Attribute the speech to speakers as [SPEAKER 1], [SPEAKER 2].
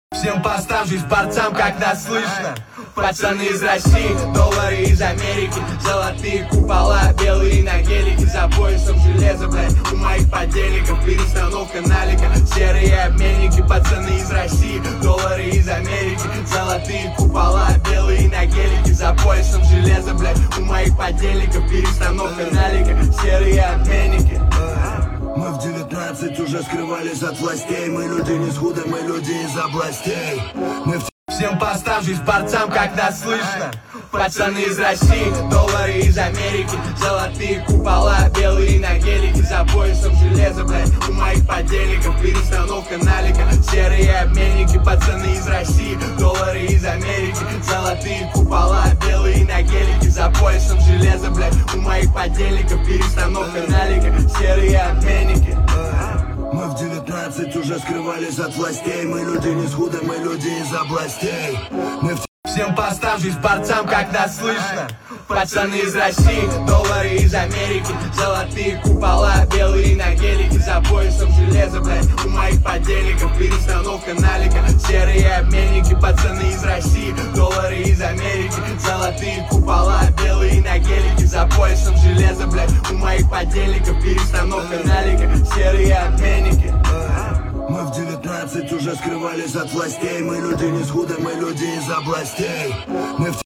[SPEAKER 1] Всем поставлюсь борцам, когда слышно. Пацаны из России, доллары из Америки, золотые купола, белые на гелике, за поясом железо, блядь, у моих подельников перестановка налика, серые обменники, пацаны из России, доллары из Америки, золотые купола, белые на гелике, за поясом железо, блядь, у моих подельников перестановка налика, серые обменники.
[SPEAKER 2] Мы в 19 уже скрывались от властей. Мы люди не с худа, мы люди из областей.
[SPEAKER 1] Всем поставлюсь борцам, когда слышно. Пацаны из России, доллары из Америки, золотые купола, белые на гелике, за поясом железо, блядь, у моих подельников перестановка налика, серые обменники, пацаны из России, доллары из Америки, золотые купола, белые на гелике, за поясом железо, блядь, у моих подельников перестановка налика, серые обменники.
[SPEAKER 2] Мы в 19 уже скрывались от властей. Мы люди не с худа, мы люди из областей.
[SPEAKER 1] Всем поставлюсь борцам, когда слышно. Пацаны из России, доллары из Америки, золотые купола, белые на гелике, за поясом железо, блядь, у моих подельников перестановка налика, серые обменники, пацаны из России, доллары из Америки, золотые купола, белые на гелике, за поясом железо, блядь, у моих подельников перестановка налика, серые обменники.
[SPEAKER 2] Мы в 19 уже скрывались от властей. Мы люди не с худа, мы люди из областей.